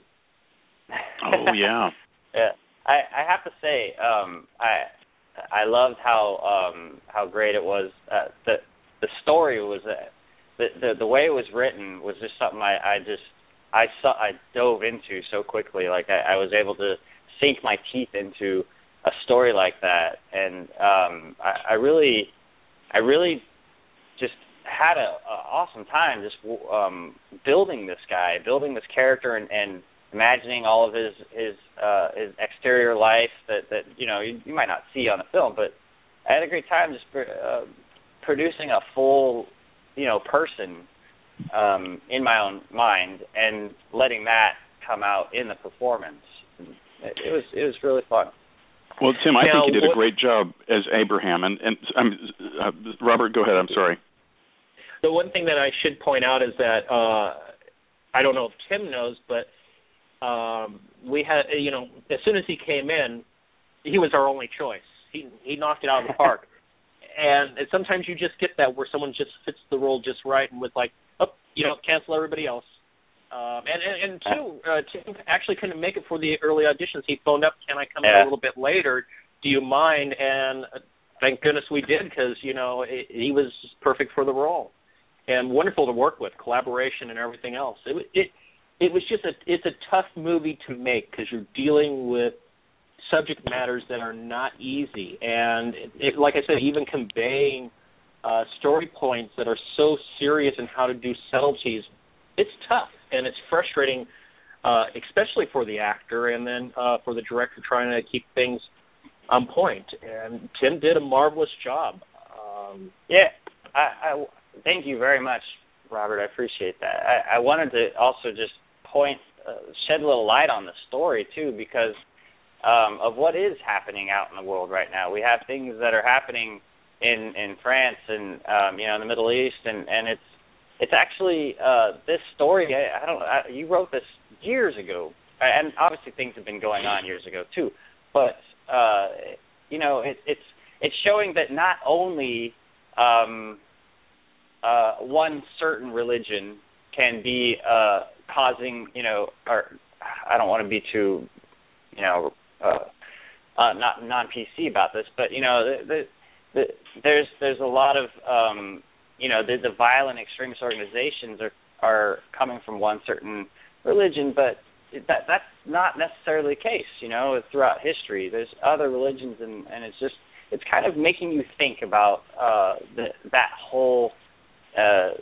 Oh yeah. Yeah. I, I have to say, um, I I loved how um, how great it was. Uh, the the story was uh, the, the the way it was written was just something I, I just I saw I dove into so quickly. Like I, I was able to sink my teeth into a story like that, and um, I, I really I really just had a, a awesome time just um, building this guy, building this character, and, and imagining all of his his uh, his exterior life that, that you know you, you might not see on the film, but I had a great time just uh, producing a full you know person um, in my own mind and letting that come out in the performance. It, it was it was really fun. Well, Tim, I now, think you did what, a great job as Abraham, and and um, uh, Robert, go ahead. I'm sorry. The one thing that I should point out is that uh, I don't know if Tim knows, but Um, we had, you know, as soon as he came in, he was our only choice. He he knocked it out of the park. And sometimes you just get that where someone just fits the role just right and was like, oh, you know, cancel everybody else. Um, and, and, and two, uh, Tim actually couldn't make it for the early auditions. He phoned up, can I come yeah. in a little bit later? Do you mind? And thank goodness we did because, you know, it, he was perfect for the role. And wonderful to work with, collaboration and everything else. It it It was just a it's a tough movie to make because you're dealing with subject matters that are not easy, and it, it, like I said, even conveying uh, story points that are so serious and how to do subtleties, it's tough and it's frustrating, uh, especially for the actor and then uh, for the director trying to keep things on point. And Tim did a marvelous job. Um, yeah, I, I thank you very much, Robert. I appreciate that. I, I wanted to also just point, uh, shed a little light on the story too, because um, of what is happening out in the world right now. We have things that are happening in in France and um, you know in the Middle East, and, and it's it's actually uh, this story. I, I don't. I, you wrote this years ago, and obviously things have been going on years ago too. But uh, you know, it, it's it's showing that not only um, uh, one certain religion can be uh, causing, you know, or I don't want to be too, you know, uh, uh, not non-P C about this, but you know, the, the, the, there's there's a lot of, um, you know, the, the violent extremist organizations are are coming from one certain religion, but that that's not necessarily the case. You know, throughout history, there's other religions, and, and it's just it's kind of making you think about uh, the, that whole. Uh,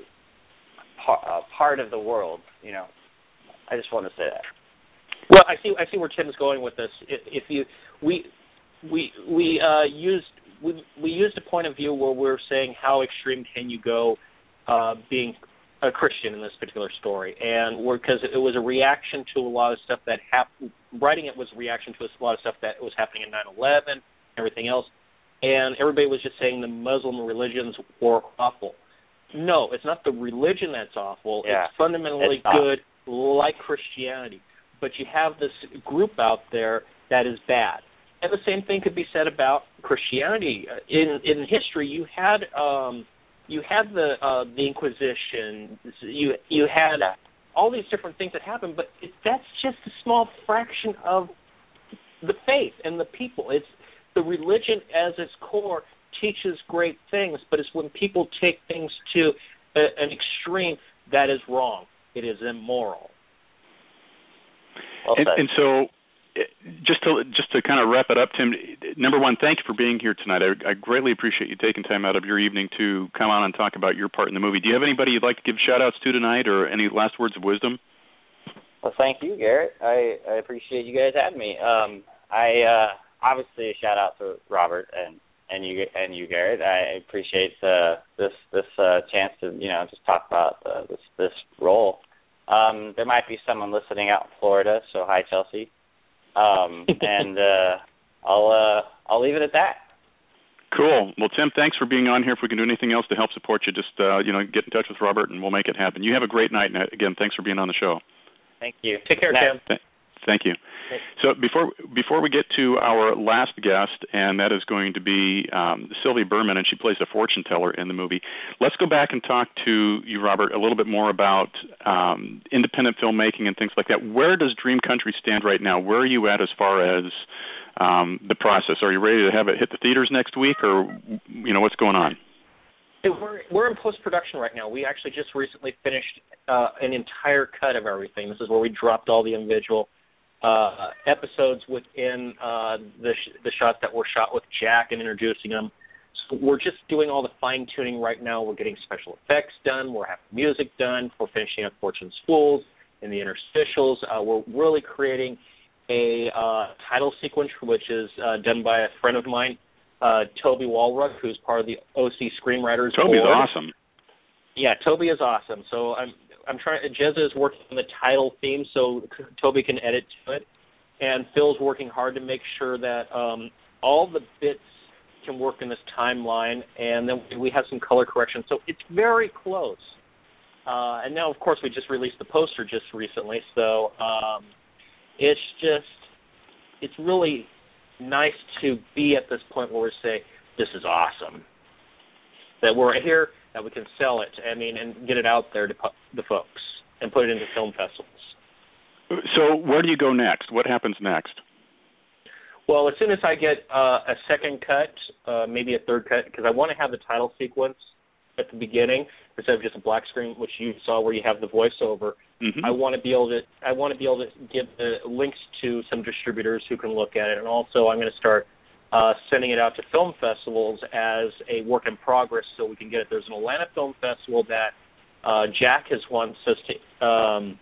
Uh, part of the world, you know. I just want to say that. Well, I see. I see where Tim's going with this. If you, we, we, we uh, used we we used a point of view where we're saying how extreme can you go, uh, being a Christian in this particular story, and we're because it was a reaction to a lot of stuff that happened. Writing it was a reaction to a lot of stuff that was happening in nine eleven, everything else, and everybody was just saying the Muslim religions were awful. No, it's not the religion that's awful. Yeah, it's fundamentally it's good, like Christianity. But you have this group out there that is bad. And the same thing could be said about Christianity. In in history, you had um, you had the uh, the Inquisition. You you had all these different things that happened, but it, that's just a small fraction of the faith and the people. It's the religion as its core teaches great things, but it's when people take things to a, an extreme that is wrong. It is immoral. Well and, and so, just to just to kind of wrap it up, Tim. Number one, thank you for being here tonight. I, I greatly appreciate you taking time out of your evening to come on and talk about your part in the movie. Do you have anybody you'd like to give shout-outs to tonight, or any last words of wisdom? Well, thank you, Garrett. I, I appreciate you guys having me. Um, I uh, obviously a shout out to Robert and. And you and you, Garrett. I appreciate uh, this this uh, chance to you know just talk about uh, this this role. Um, there might be someone listening out in Florida, so hi, Chelsea. Um, and uh, I'll uh, I'll leave it at that. Cool. Well, Tim, thanks for being on here. If we can do anything else to help support you, just uh, you know get in touch with Robert, and we'll make it happen. You have a great night, and again, thanks for being on the show. Thank you. Take care, Tim. Th- Thank you. So before before we get to our last guest, and that is going to be um, Sylvie Berman, and she plays a fortune teller in the movie, let's go back and talk to you, Robert, a little bit more about um, independent filmmaking and things like that. Where does Dream Country stand right now? Where are you at as far as um, the process? Are you ready to have it hit the theaters next week, or you know what's going on? We're we're in post-production right now. We actually just recently finished uh, an entire cut of everything. This is where we dropped all the individual uh, episodes within uh, the sh- the shots that were shot with Jack and introducing them. So we're just doing all the fine-tuning right now. We're getting special effects done. We're having music done. We're finishing up Fortune's Fools in the interstitials. Uh, we're really creating a uh, title sequence, which is uh, done by a friend of mine, Uh, Toby Walrug, who's part of the O C Screenwriters Toby's Board. awesome. Yeah, Toby is awesome. So I'm I'm trying. Jezza is working on the title theme, so Toby can edit to it, and Phil's working hard to make sure that um, all the bits can work in this timeline, and then we have some color correction. So it's very close. Uh, and now, of course, we just released the poster just recently, so um, it's just it's really nice to be at this point where we say, this is awesome. That we're here, that we can sell it, I mean, and get it out there to the folks and put it into film festivals. So where do you go next? What happens next? Well, as soon as I get uh, a second cut, uh, maybe a third cut, because I want to have the title sequence at the beginning instead of just a black screen, which you saw where you have the voiceover. Mm-hmm. I want to be able to. I want to be able to give the links to some distributors who can look at it, and also I'm going to start uh, sending it out to film festivals as a work in progress, so we can get it. There's an Atlanta Film Festival that uh, Jack has wants us to um,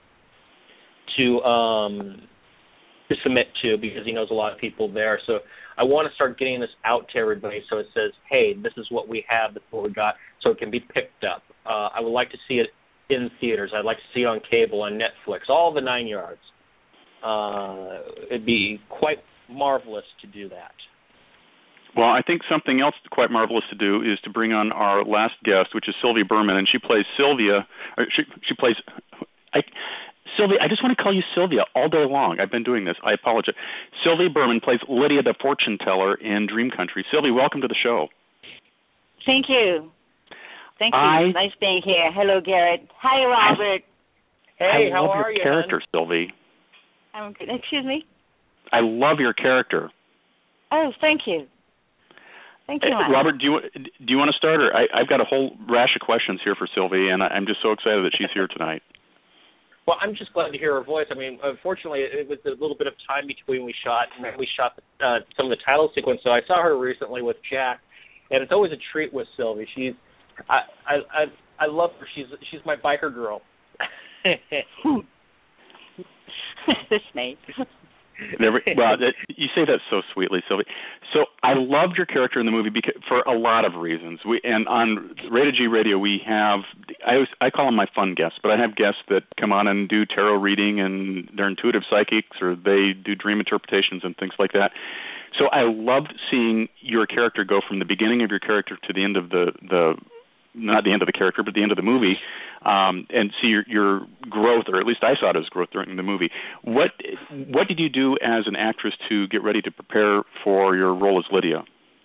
to um, to submit to because he knows a lot of people there. So I want to start getting this out to everybody, so it says, "Hey, this is what we have. This is what we got," so it can be picked up. Uh, I would like to see it in theaters. I'd like to see it on cable, on Netflix, all the nine yards. Uh, it'd be quite marvelous to do that. Well, I think something else quite marvelous to do is to bring on our last guest, which is Sylvie Berman, and she plays Sylvia. Or she she plays. I, Sylvia, I just want to call you Sylvia all day long. I've been doing this. I apologize. Sylvie Berman plays Lydia the fortune teller in Dream Country. Sylvie, welcome to the show. Thank you. Thank you. I, nice being here. Hello, Garrett. Hi, Robert. Hey, I how love are your you? character, hon? Sylvie. I'm good. Excuse me? I love your character. Oh, thank you. Thank you, uh, Robert, do you do you want to start? Or I, I've got a whole rash of questions here for Sylvie, and I, I'm just so excited that she's here tonight. Well, I'm just glad to hear her voice. I mean, unfortunately, it was a little bit of time between we shot, and we shot uh, some of the title sequence. So I saw her recently with Jack, and it's always a treat with Sylvie. She's I, I I I love her. She's she's my biker girl. This Nate. Never, well, that, you say that so sweetly, Sylvie. So I loved your character in the movie because, for a lot of reasons. We and on Rated G Radio we have I always, I call them my fun guests, but I have guests that come on and do tarot reading and they're intuitive psychics or they do dream interpretations and things like that. So I loved seeing your character go from the beginning of your character to the end of the the. not the end of the character, but the end of the movie, um, and see your, your growth, or at least I saw it as growth during the movie. What what did you do as an actress to get ready to prepare for your role as Lydia?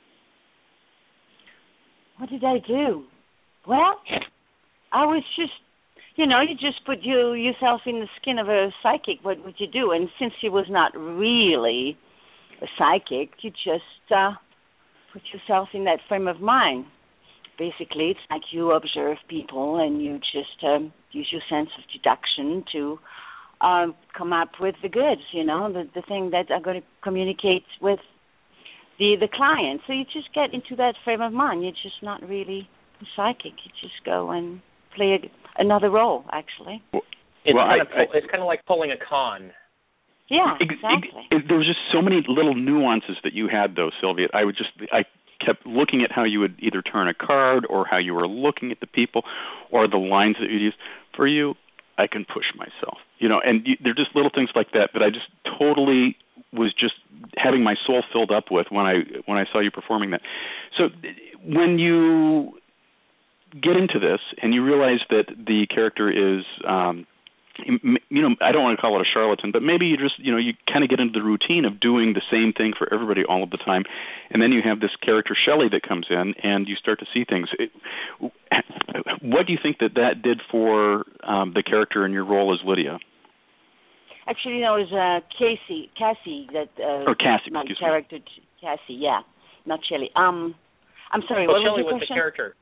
What did I do? Well, I was just, you know, you just put you yourself in the skin of a psychic. What would you do? And since she was not really a psychic, you just uh, put yourself in that frame of mind. Basically, it's like you observe people and you just um, use your sense of deduction to um, come up with the goods, you know, the, the thing that are going to communicate with the the client. So you just get into that frame of mind. You're just not really a psychic. You just go and play a, another role, actually. It's, well, kind I, of, I, it's kind of like pulling a con. Yeah, exactly. It, it, there was just so many little nuances that you had, though, Sylvia. I would just, I kept looking at how you would either turn a card or how you were looking at the people or the lines that you use. For you, I can push myself, you know, and you, they're just little things like that that I just totally was just having my soul filled up with when I when I saw you performing that. So when you get into this and you realize that the character is um, you know, I don't want to call it a charlatan, but maybe you just, you know, you kind of get into the routine of doing the same thing for everybody all of the time, and then you have this character Shelley that comes in, and you start to see things. It, what do you think that that did for um, the character in your role as Lydia? Actually, no, it was uh, Casey, Cassie, that uh, or Cassie, my excuse character, me. Cassie, yeah, not Shelley. Um, I'm sorry, well, what Shelley was your was question? the character.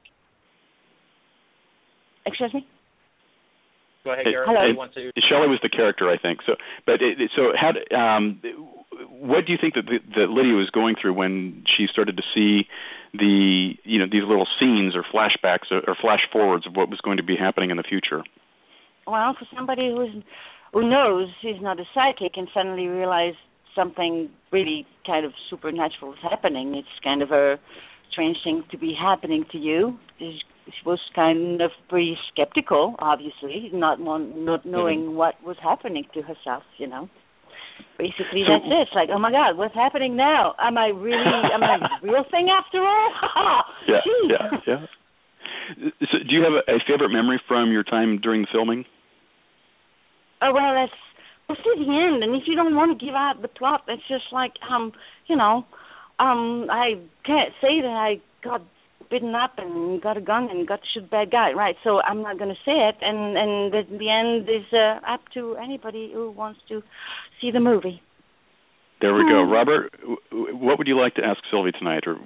Excuse me. Go ahead, It, Garrett. Hello. it, Want to... Shelley was the character, I think. So, but it, so how? Um, what do you think that, the, that Lydia was going through when she started to see the, you know, these little scenes or flashbacks or, or flash forwards of what was going to be happening in the future? Well, for somebody who's who knows he's not a psychic and suddenly realize something really kind of supernatural is happening, it's kind of a strange thing to be happening to you. She was kind of pretty skeptical, obviously, not one, not knowing mm-hmm. what was happening to herself, you know. Basically, so, that's it. It's like, oh, my God, what's happening now? Am I really, am I the real thing after all? yeah, yeah, yeah. So do you have a, a favorite memory from your time during the filming? Oh, well, that's, that's at the end, and if you don't want to give out the plot, it's just like, um, you know, um, I can't say that I got bitten up and got a gun and got to shoot a bad guy, right? So I'm not going to say it, and, and the, the end is uh, up to anybody who wants to see the movie. There we go. Robert, what would you like to ask Sylvie tonight? Or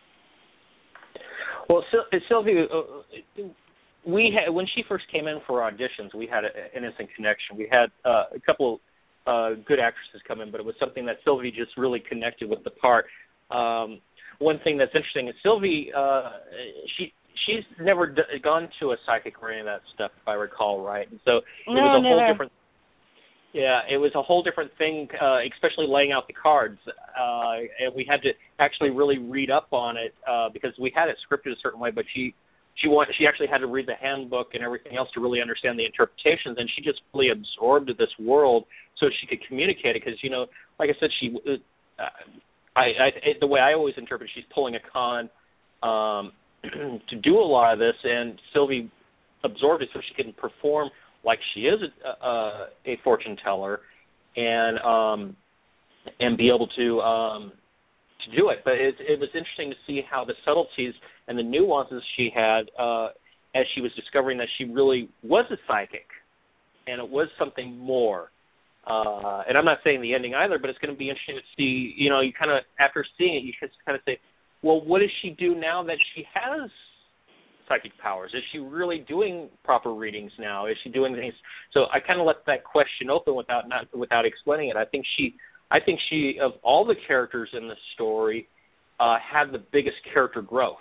Well, Sylvie, uh, we had, when she first came in for auditions, we had a, an instant connection. We had uh, a couple uh, good actresses come in, but it was something that Sylvie just really connected with the part. Um, one thing that's interesting is Sylvie, uh, she she's never d- gone to a psychic or any of that stuff, if I recall right. And so it no, was a never. whole different. Yeah, it was a whole different thing, uh, especially laying out the cards. Uh, and we had to actually really read up on it uh, because we had it scripted a certain way, but she she want, she actually had to read the handbook and everything else to really understand the interpretations, and she just really absorbed this world so she could communicate it. Because, you know, like I said, she uh, I, I the way I always interpret it, she's pulling a con um, to do a lot of this, and Sylvie absorbed it so she can perform like she is a, a, a fortune teller, and um, and be able to um, to do it. But it, it was interesting to see how the subtleties and the nuances she had uh, as she was discovering that she really was a psychic, and it was something more. Uh, and I'm not saying the ending either, but it's going to be interesting to see. You know, you kind of after seeing it, you just kind of say, well, what does she do now that she has psychic powers? Is she really doing proper readings now? Is she doing things? So I kind of left that question open without not without explaining it. I think she, I think she, of all the characters in the story, uh, had the biggest character growth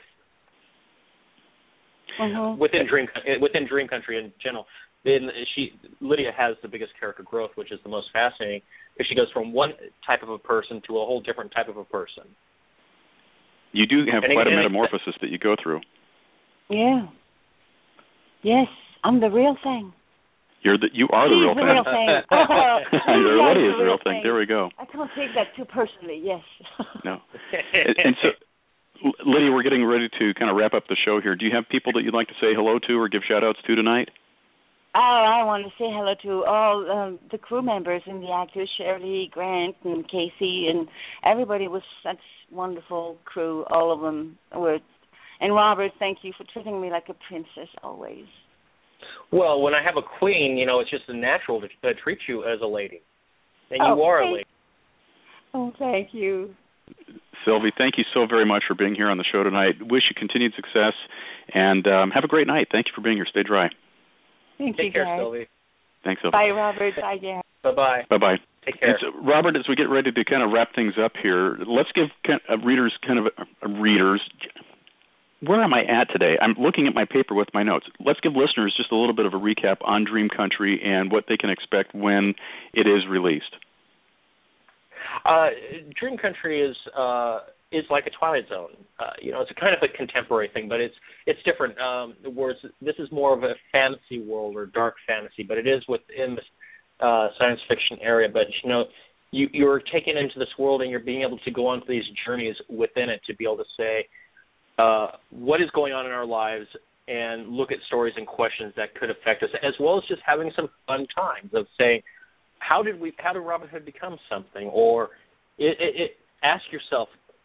mm-hmm. within Dream within Dream Country in general. Then she, Lydia, has the biggest character growth, which is the most fascinating, because she goes from one type of a person to a whole different type of a person. You do have and quite it, a metamorphosis that you go through. Yeah. Yes, I'm the real thing. You're the you are the She's real the thing. real thing. Oh, You're Lydia's the real thing. thing. There we go. I can't take that too personally. Yes. No. And, and so, Lydia, we're getting ready to kind of wrap up the show here. Do you have people that you'd like to say hello to or give shout-outs to tonight? Oh, I want to say hello to all um, the crew members and the actors, Shirley, Grant, and Casey, and everybody was such wonderful crew. All of them were. And Robert, thank you for treating me like a princess always. Well, when I have a queen, you know, it's just natural to uh, treat you as a lady. And oh, you are thank, a lady. Oh, thank you. Sylvie, thank you so very much for being here on the show tonight. Wish you continued success, and um, have a great night. Thank you for being here. Stay dry. Thank Take you, care, guys. Sylvie. Thanks, Sylvie. Bye, Robert. Bye, Gary. Bye-bye. Bye-bye. Take care. And so, Robert, as we get ready to kind of wrap things up here, let's give kind of readers kind of uh, readers. Where am I at today? I'm looking at my paper with my notes. Let's give listeners just a little bit of a recap on Dream Country and what they can expect when it is released. Uh, Dream Country is uh, is like a Twilight Zone. Uh, you know, it's a kind of a contemporary thing, but it's it's different. Um, whereas this is more of a fantasy world or dark fantasy, but it is within the uh, science fiction area. But you know, you you're taken into this world and you're being able to go on these journeys within it to be able to say uh, what is going on in our lives and look at stories and questions that could affect us, as well as just having some fun times of saying, how did we, how did Robin Hood become something? Or it, it, it, ask yourself,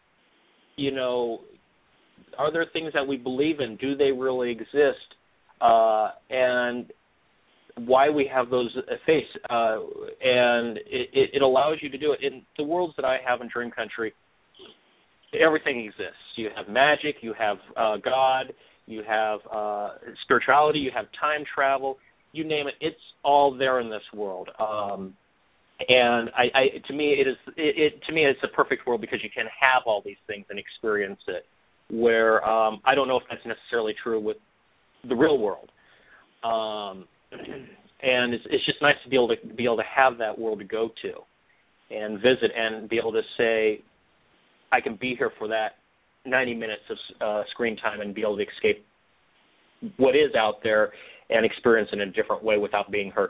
you know, are there things that we believe in? Do they really exist? Uh, and why we have those face, uh, and it, it allows you to do it. In the worlds that I have in Dream Country, everything exists. You have magic, you have uh, God, you have uh, spirituality, you have time travel, you name it. It's all there in this world. Um, and I, I, to me, it is. It, it to me, it's a perfect world because you can have all these things and experience it. Where um, I don't know if that's necessarily true with the real world. Um, and it's, it's just nice to be able to be able to have that world to go to and visit and be able to say, I can be here for that ninety minutes of uh, screen time and be able to escape what is out there and experience it in a different way without being hurt.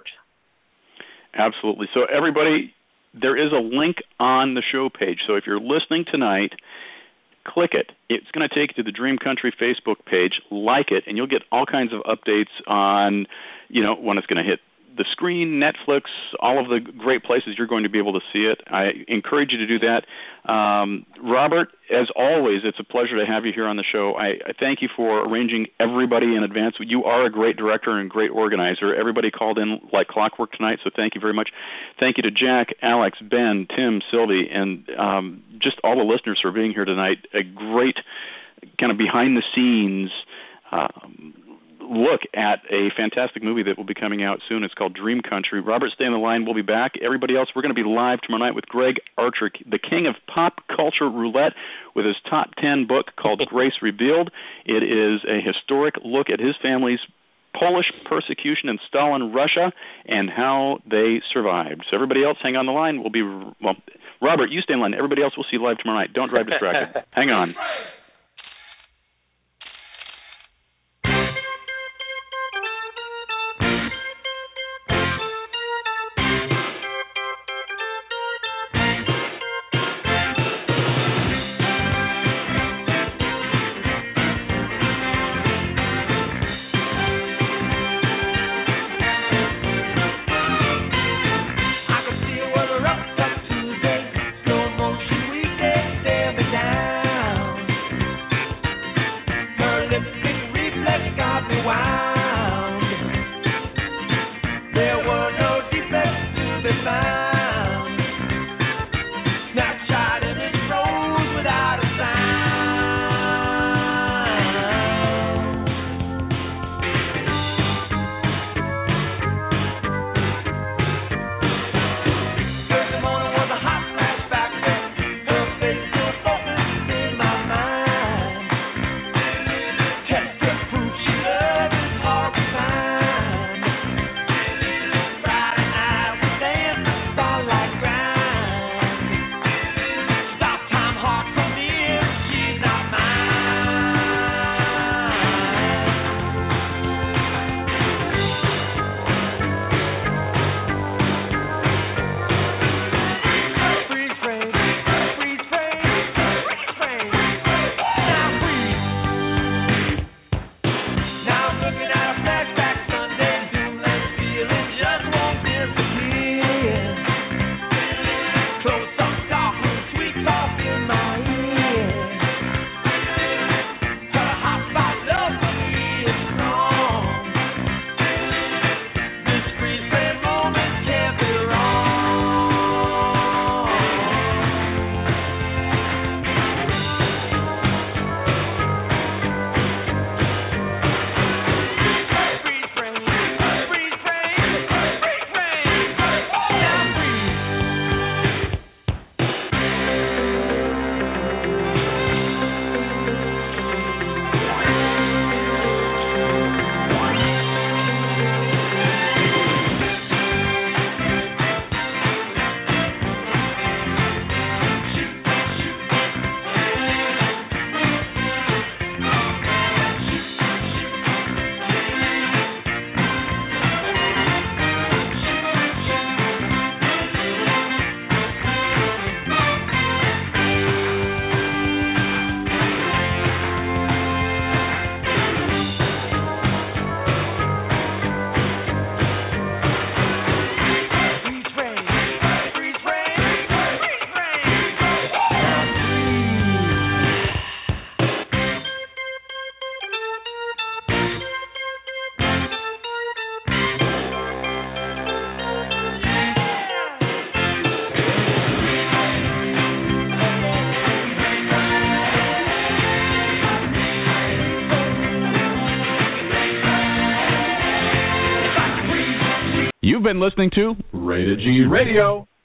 Absolutely. So everybody, there is a link on the show page. So if you're listening tonight, click it. It's going to take you to the Dream Country Facebook page. Like it, and you'll get all kinds of updates on, you know, when it's going to hit the screen, Netflix, all of the great places you're going to be able to see it. I encourage you to do that. Um, Robert, as always, it's a pleasure to have you here on the show. I, I thank you for arranging everybody in advance. You are a great director and great organizer. Everybody called in like clockwork tonight, so thank you very much. Thank you to Jack, Alex, Ben, Tim, Sylvie, and um, just all the listeners for being here tonight. A great kind of behind-the-scenes um, look at a fantastic movie that will be coming out soon. It's called Dream Country. Robert, stay on the line. We'll be back. Everybody else, we're going to be live tomorrow night with Greg Archer, the king of pop culture roulette, with his top ten book called Grace Revealed. It is a historic look at his family's Polish persecution in Stalin Russia and how they survived. So everybody else, hang on the line. We'll be, well, Robert, you stay in line. Everybody else, we'll see you live tomorrow night. Don't drive distracted. Hang on. You've been listening to Rated G Radio.